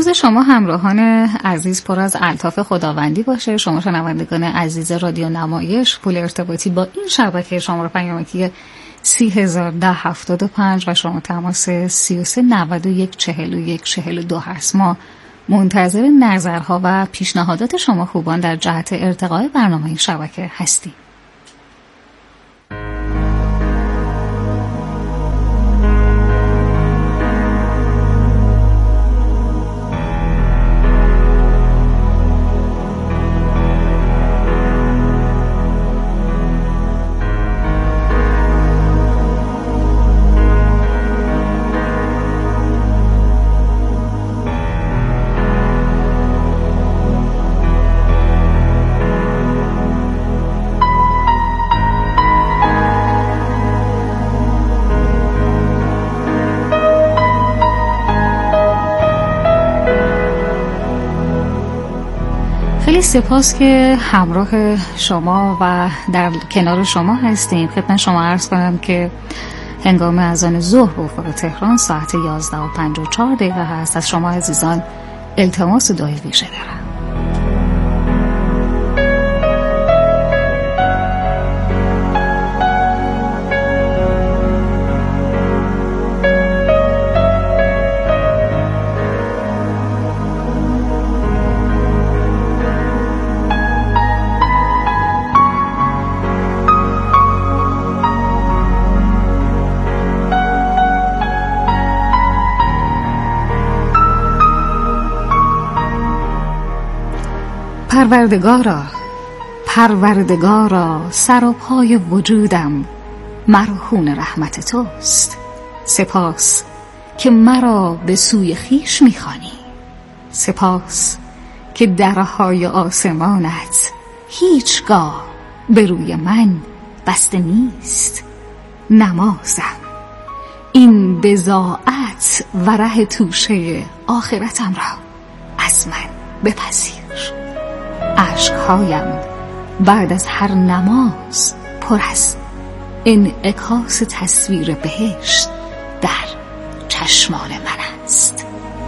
روز شما همراهان عزیز پر از الطاف خداوندی باشه. شما شنوندگان عزیز رادیو نمایش، پول ارتباطی با این شبکه شماره پیامکی 301075 و شما تماس 33914142 هست. ما منتظر نظرها و پیشنهادات شما خوبان در جهت ارتقای برنامه این شبکه هستیم. خیلی سپاس که همراه شما و در کنار شما هستیم. خدمت شما عرض کنم که هنگام اذان ظهر به افق تهران ساعت 11:54 هست. از شما عزیزان التماس دعای ویژه دارم. پروردگارا سر و پای وجودم مرهون رحمت توست. سپاس که مرا به سوی خویش می‌خوانی. سپاس که درهای آسمانت هیچگاه به روی من بسته نیست. نمازم این بضاعت و ره توشه آخرتم را از من بپذیر. اشک‌هایم بعد از هر نماز پر از انعکاس تصویر بهشت در چشمان من است.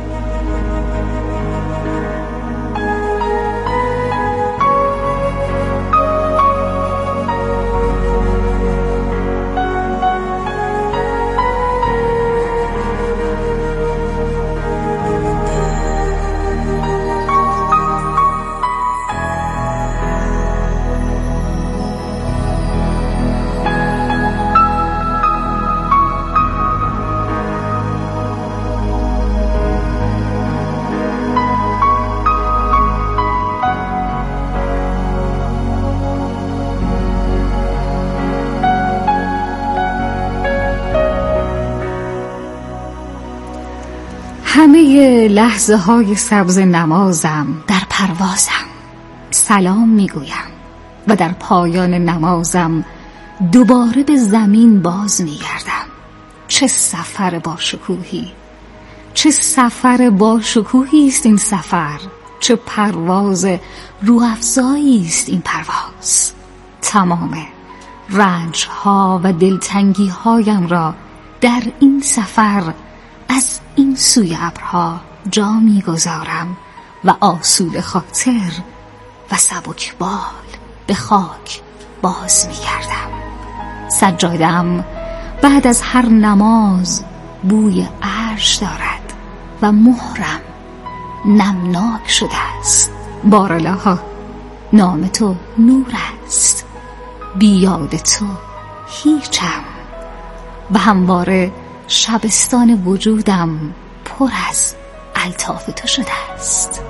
همه لحظه های سبز نمازم در پروازم سلام میگویم و در پایان نمازم دوباره به زمین باز میگردم. چه سفر با شکوهی، چه سفر با شکوهی است این سفر، چه پرواز روح‌افزایی است این پرواز. تمام رنج ها و دلتنگی هایم را در این سفر از این سوی ابرها جا می‌گذارم و آسوده خاطر و سبک بال به خاک باز می‌گردم. سجاده‌ام بعد از هر نماز بوی عرش دارد و مهرم نمناک شده است. بارالله نام تو نور است، بیاد تو هیچم و همواره شبستان وجودم پر از الطاف تو شده است.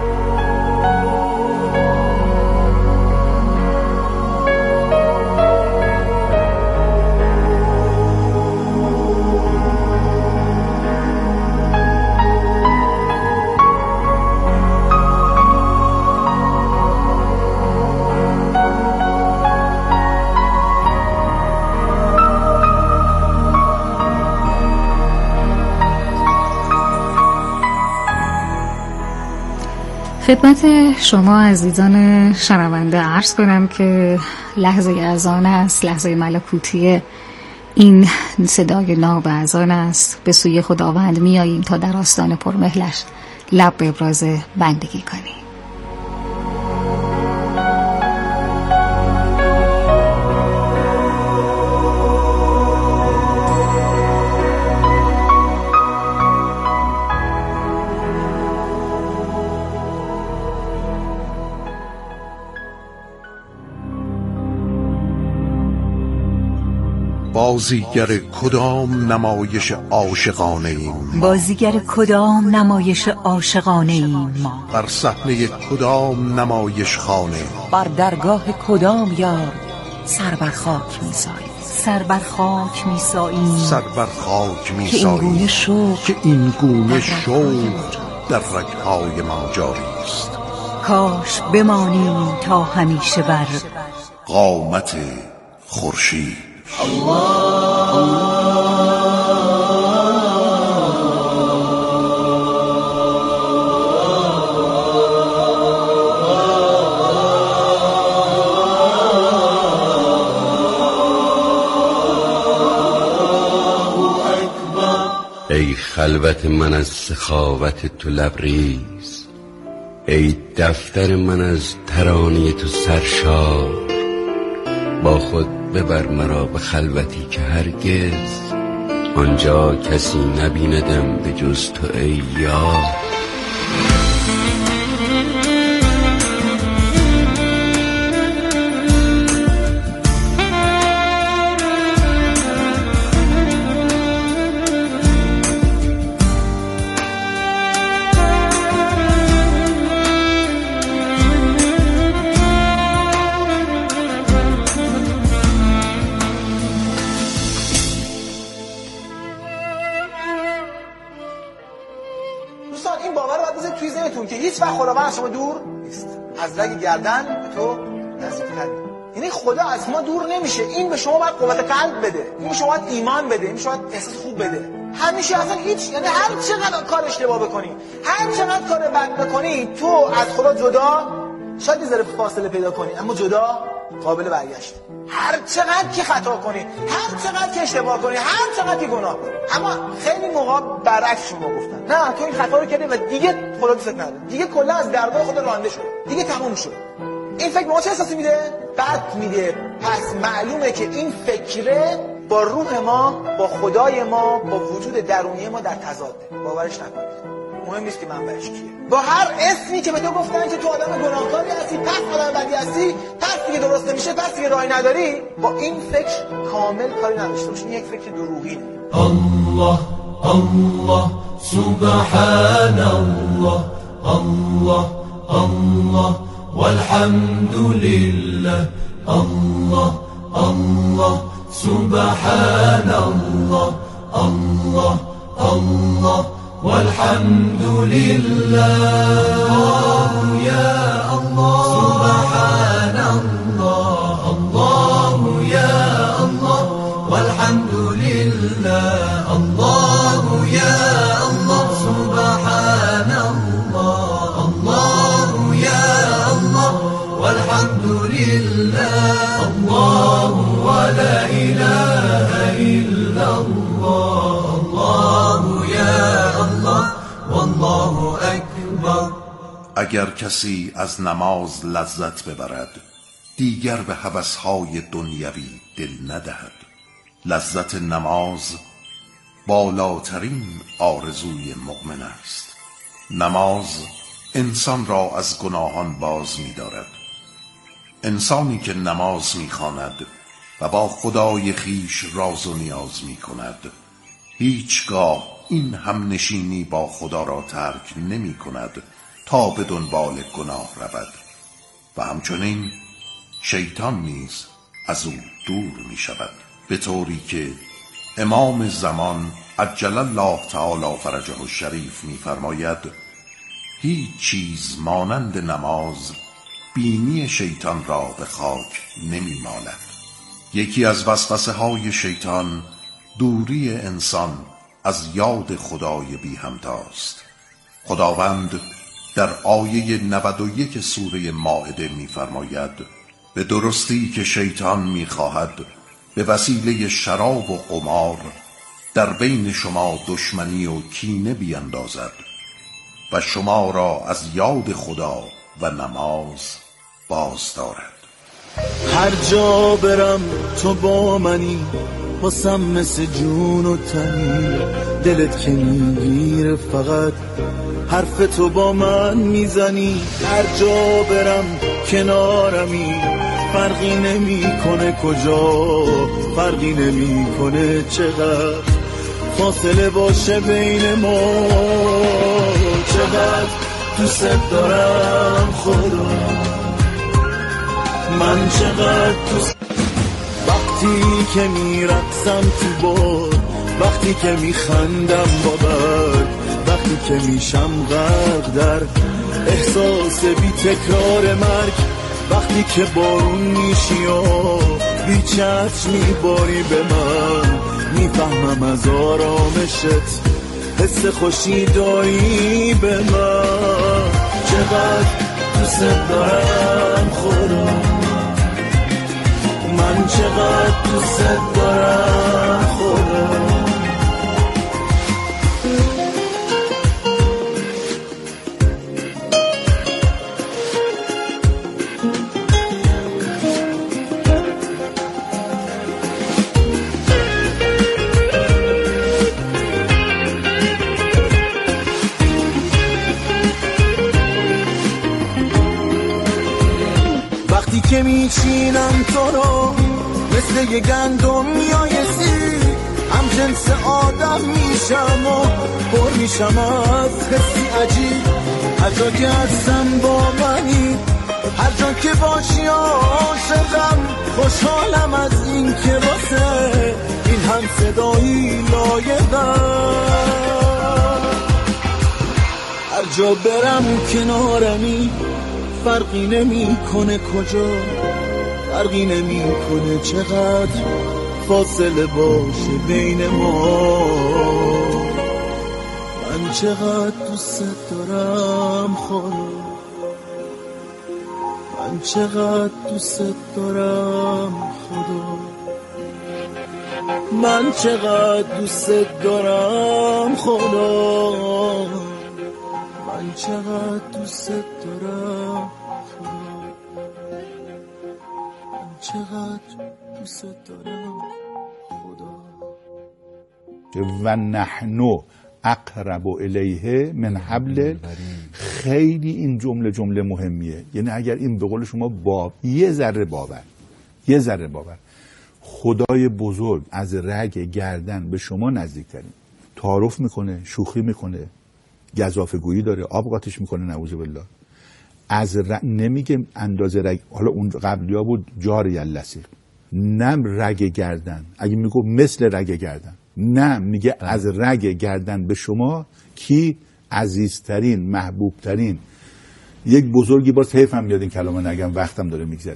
خدمت شما عزیزان شنونده عرض کنم که لحظه اذان است، لحظه ملکوتی این صدای ناب اذان است. به سوی خداوند می آییم تا در آستان پرمهلش لب به ابراز بندگی کنی. بازیگر کدام نمایش عاشقانه ایم؟ بازیگر کدام نمایش عاشقانه ایم ما؟ بر صحنه کدام نمایش خانه؟ بر درگاه کدام یار سر بر خاک می‌ساییم؟ سر بر خاک می‌ساییم، سر بر خاک که این می‌ساییم گونه شوق که این گونه شوق در رگ‌های ما جاری است. کاش بمانیم تا همیشه بر قامت خورشید. ای خلوت من از سخاوت تو لبریز، ای دفتر من از ترانه تو سرشار. با خود ببر مرا به خلوتی که هرگز آنجا کسی نبیندم به جز تو ای یار. دوستان این باور رو باید بذارید توی ذهنتون که هیچ وقت خداوند از شما دور نیست. از رگ گردن به تو نزدیک‌تر. یعنی خدا از ما دور نمیشه. این به شما باید قوت قلب بده، این به شما باید ایمان بده، این به شما باید احساس خوب بده. همیشه اصلا هیچ، یعنی هر چقدر کار اشتباه بکنی، هر چقدر کار بد بکنی، تو از خدا جدا شاید یه ذره فاصله پیدا کنی، اما جدا قابل برگشت. هر چقدر که خطا کنی، هر چقدر که اشتباه کنی، هر چقدر که گناه کنی. اما خیلی موقع برعکس شما گفتن نه تو این خطا رو کردی و دیگه خدا دوست نداره، دیگه کلا از درگاه خدا رانده شد، دیگه تموم شد. این فکر ما چه احساسی میده؟ بد میده. پس معلومه که این فکره با روح ما، با خدای ما، با وجود درونی ما در تضاده. باورش نکنید. مهم نیست که منبعش کیه. با هر اسمی که به تو گفتن که تو آدم گناهکاری هستی، پس آدم بدی هستی، پس دیگه درست نمیشه، پس دیگه راهی نداری، با این فکر کامل کاری نداشته باشی. این یک فکر دروغینه. الله الله سبحان الله الله الله والحمد لله الله الله سبحان الله الله الله والحمد لله يا الله سبحان الله الله يا الله والحمد لله الله يا الله سبحان الله الله يا الله والحمد لله الله ولا إله إلا الله الله يا الله والله أكبر. اگر کسی از نماز لذت ببرد دیگر به هوس‌های دنیوی دل ندهد. لذت نماز بالاترین آرزوی مؤمن است. نماز انسان را از گناهان باز می دارد. انسانی که نماز می خواند و با خدای خیش راز و نیاز می کند هیچگاه این همنشینی با خدا را ترک نمی کند تا به دنبال گناه رود و همچنین شیطان نیز از او دور می شود، به طوری که امام زمان عجل الله تعالی فرجه الشریف می فرماید هیچ چیز مانند نماز بینی شیطان را به خاک نمی ماند. یکی از وسوسه های شیطان دوری انسان از یاد خدای بی همتاست. خداوند در آیه 91 سوره مائده می فرماید به درستی که شیطان می خواهد به وسیله شراب و قمار در بین شما دشمنی و کینه بیندازد و شما را از یاد خدا و نماز باز دارد. هر جا برم تو با منی، واسم مثل جون و تنی، دلت که میگیره فقط حرف تو با من میزنی. هر جا برم کنارمی، فرقی نمیکنه کجا، فرقی نمیکنه چقدر فاصله باشه بین ما. چقدر دوست دارم خدا، من چقدر دوست. وقتی که میرقصم تو باد، وقتی که میخندم بابد، وقتی که میشم غرق در احساس بی تکرار مرگ، وقتی که بارون میشی و بی چتر میباری به من، میفهمم از آرامشت حس خوشی داری به من. چقدر دوست دارم خدا، من چقدر دوست دارم خدا. وقتی که میچینم تو رو مثل یه گندم میایسی، هم جنس آدم میشم و پر میشم از حسی عجیب. هر جا که هستم با منی، هر جا که باشی عاشقم، خوشحالم از این که واسه این هم صدایی لایقم. هر جا برم کنارمی، فرقی نمی کنه کجا، فرقی نمی کنه چقدر فاصله باشه بین ما. من چقدر دوست دارم خدا، من چقدر دوست دارم خدا، من چقدر دوست دارم خدا، من چقدر دوست دارم خدا، من چقدر دوست دارم خدا. و نحنو اقرب الیه من حبل. خیلی این جمله مهمیه. یعنی اگر این به قول شما یه ذره باور خدای بزرگ از رگ گردن به شما نزدیکترین، تعارف میکنه، شوخی میکنه، گزافه‌گویی داره، آب قاطیش میکنه، نعوذ بالله. از نمیگه اندازه رگ، حالا اون قبلیا بود جاری اللصیق، نه رگ گردن. اگه میگه مثل رگ گردن، نه، میگه از رگ گردن به شما کی عزیزترین، محبوبترین. یک بزرگی، باز حیفم میاد این کلمه نگم، وقتم داره میگذره،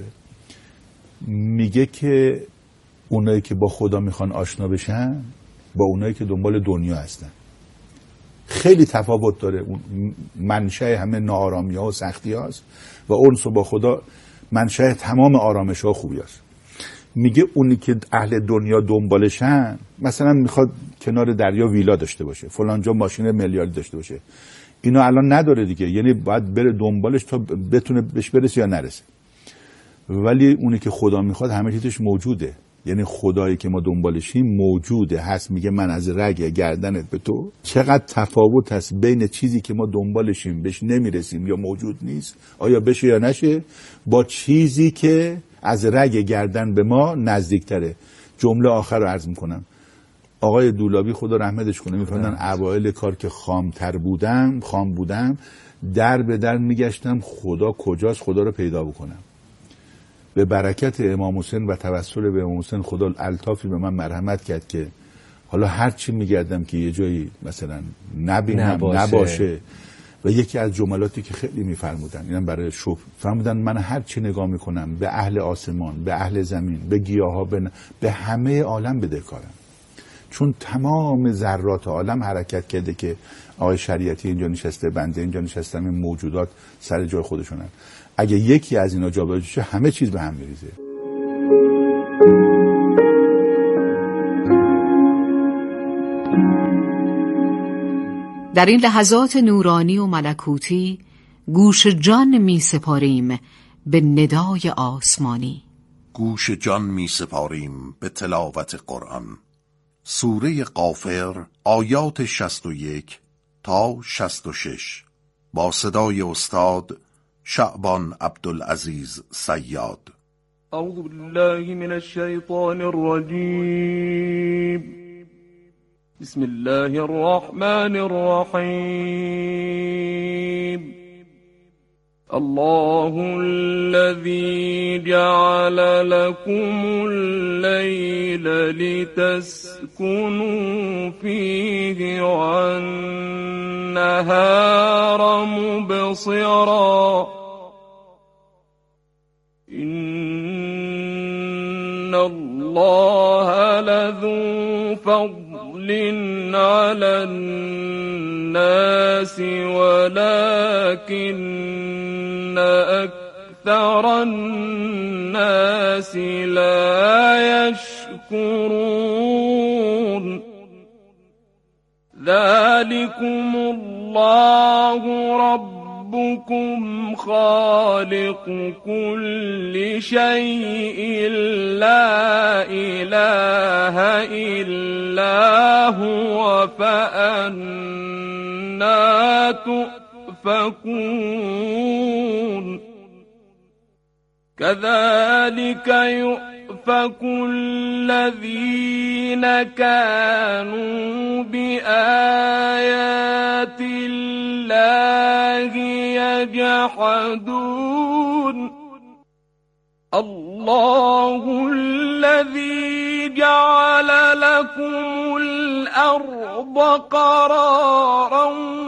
میگه که اونایی که با خدا میخوان آشنا بشن با اونایی که دنبال دنیا هستن خیلی تفاوت داره. منشأ همه ناآرامی ها و سختی هاست و انس با خدا منشأ تمام آرامش ها و خوبی هاست. میگه اونی که اهل دنیا دنبالشن، مثلا میخواد کنار دریا ویلا داشته باشه، فلان جا ماشین میلیاردی داشته باشه، اینو الان نداره دیگه، یعنی باید بره دنبالش تا بتونه بهش برسه یا نرسه. ولی اونی که خدا میخواد همه چیزش موجوده، یعنی خدایی که ما دنبالشیم موجوده، هست. میگه من از رگ گردنت به تو. چقدر تفاوت هست بین چیزی که ما دنبالشیم بهش نمیرسیم یا موجود نیست، آیا بشه یا نشه، با چیزی که از رگ گردن به ما نزدیکتره. جمله آخر رو عرض میکنم. آقای دولابی خدا رحمتش کنه میفرمودن اوایل کار که خام بودم، در به در میگشتم خدا کجاست، خدا رو پیدا بکنم. به برکت امام حسین و توسل به امام حسین خدا الطافی به من مرحمت کرد که حالا هر چی میگردم که یه جایی مثلا نبینم نباشه. و یکی از جملاتی که خیلی میفرمودن، اینم برای شکر فرمودن، من هر چی نگاه میکنم به اهل آسمان، به اهل زمین، به گیاها، به همه عالم بدهکارم، چون تمام ذرات عالم حرکت کرده که آقای شریعتی اینجا نشسته، بنده اینجا نشستم، این موجودات سر جای خودشونن. اگه یکی از اینا جابجا شه همه چیز به هم میریزه. در این لحظات نورانی و ملکوتی گوش جان می سپاریم به ندای آسمانی. گوش جان می سپاریم به تلاوت قرآن. سوره غافر آیات 61 تا 66 با صدای استاد شعبان عبدالعزیز صیاد. اعوذ بالله من الشیطان الرجیم. بسم الله الرحمن الرحیم. الله الذي جعل لكم الليل لتسكنوا فيه والنهار مبصرا إن الله لذو فضل على الناس ولكن أكثر الناس لا يشكرون. ذلكم الله ربكم خالق كل شيء لا إله إلا هو فأنا تؤفكون. كذلك يؤفك الذين كانوا بآيات الله يجحدون. الله الذي جعل لكم الأرض قرارا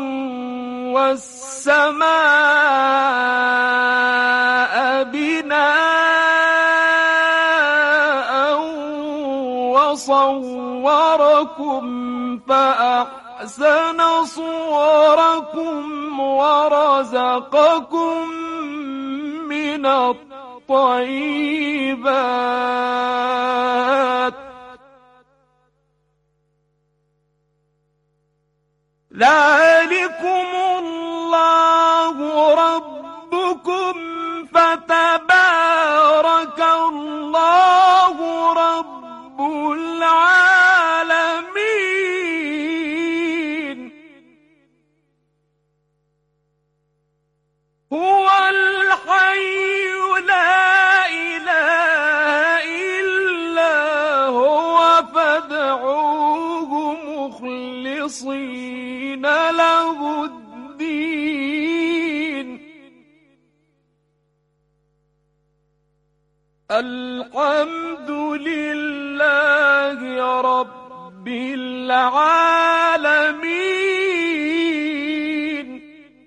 والسماء بناء وصوركم فأحسن صوركم ورزقكم من الطيبات. ذلكم الله ربكم فتبارك الله رب العالمين. هو الحي لا إله إلا هو فادعوه مخلصين له الدين. الحمد لله رب العالمين.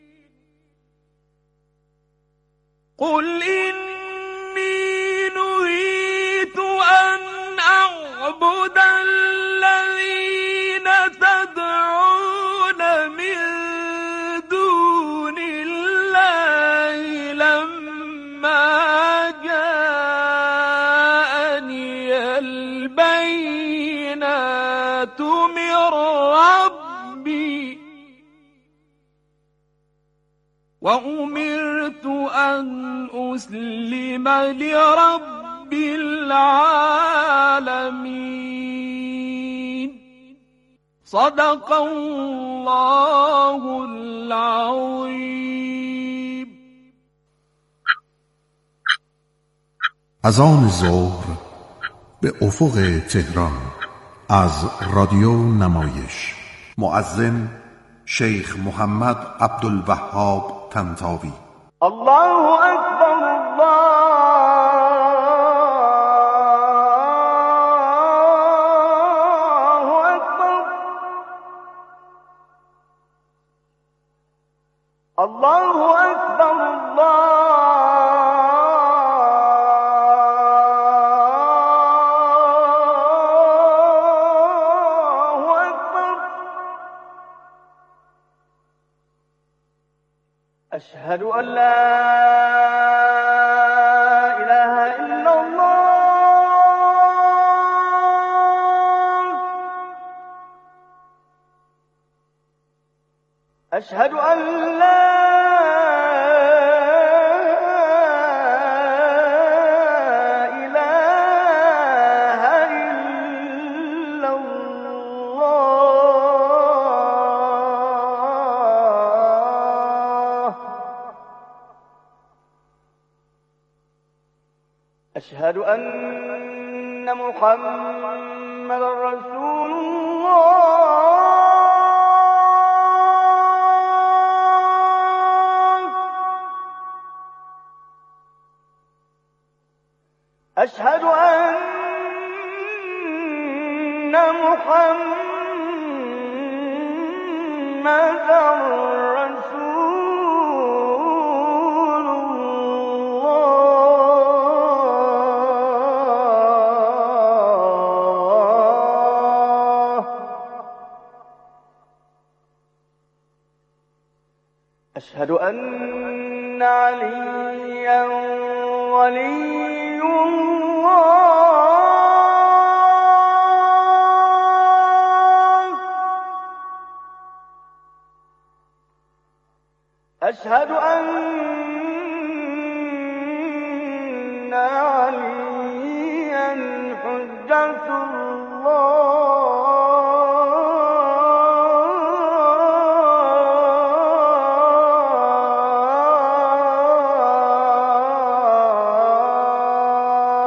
قل إني نهيت أن أعبد الذين تدعون من دون الله لما جاءني البينات من ربي وأمرت أن أسلم لرب العالمين. صدق الله العظيم. اذان ظهر به افق تهران از رادیو نمایش. مؤذن شیخ محمد عبدالوهاب طنطاوی. الله اکبر الله اکبر. الله اکبر الله اکبر. اشهد ان لا اله الا الله. أشهد أن لا إله إلا الله. أشهد أن محمد رسول الله. أشهد أن محمد رسول الله. أشهد أن عليا ولي الله. أشهد أن عليا حجة الله.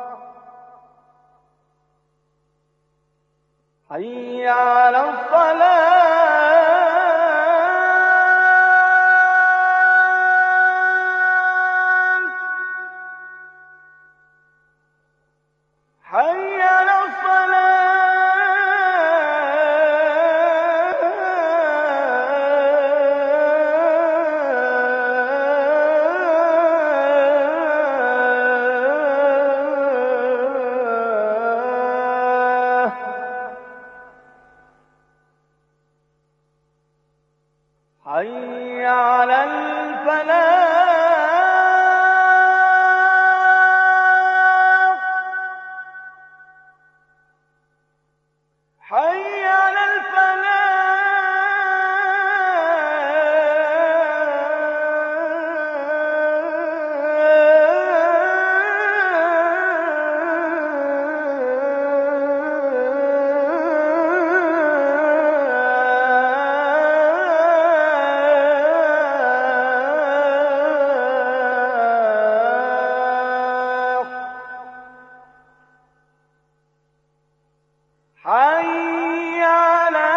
حي على الصلاة. حي على الصلاة. حي على الفلاح. حي على الفلاح. حي على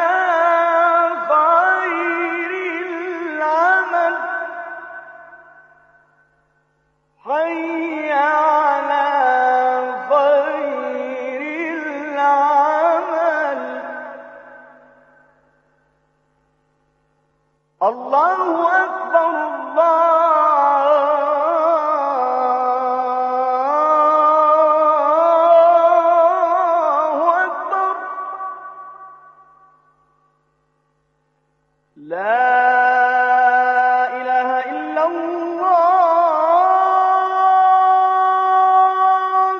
خير العمل. حي على خير العمل. الله أكبر. الله أكبر. لا إله إلا الله.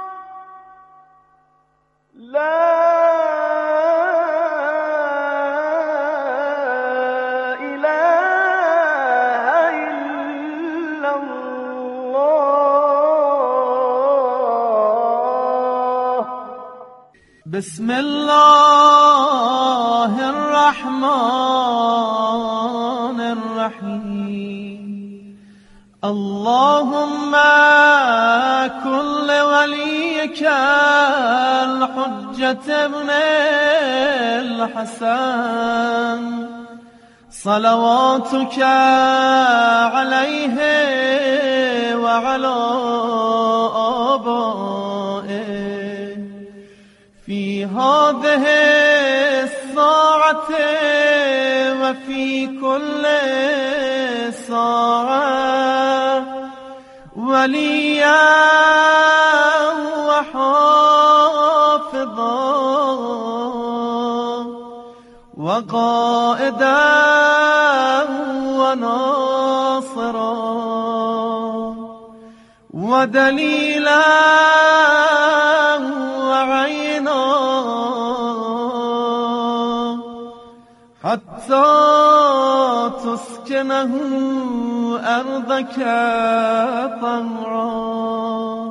لا إله إلا الله. بسم الله الرحمن الرحيم. اللهم كن لوليك الحجة ابن الحسن صلواتك عليه وعلى آبائه في هذه الساعة وفي كل ساعة وليا وحافظا وقائدا وناصرا ودليلا وعينا حتى تسكنه أرضك طهرا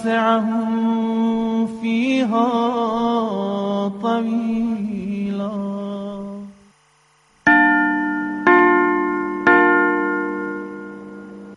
وتمتعه فيها طويلا.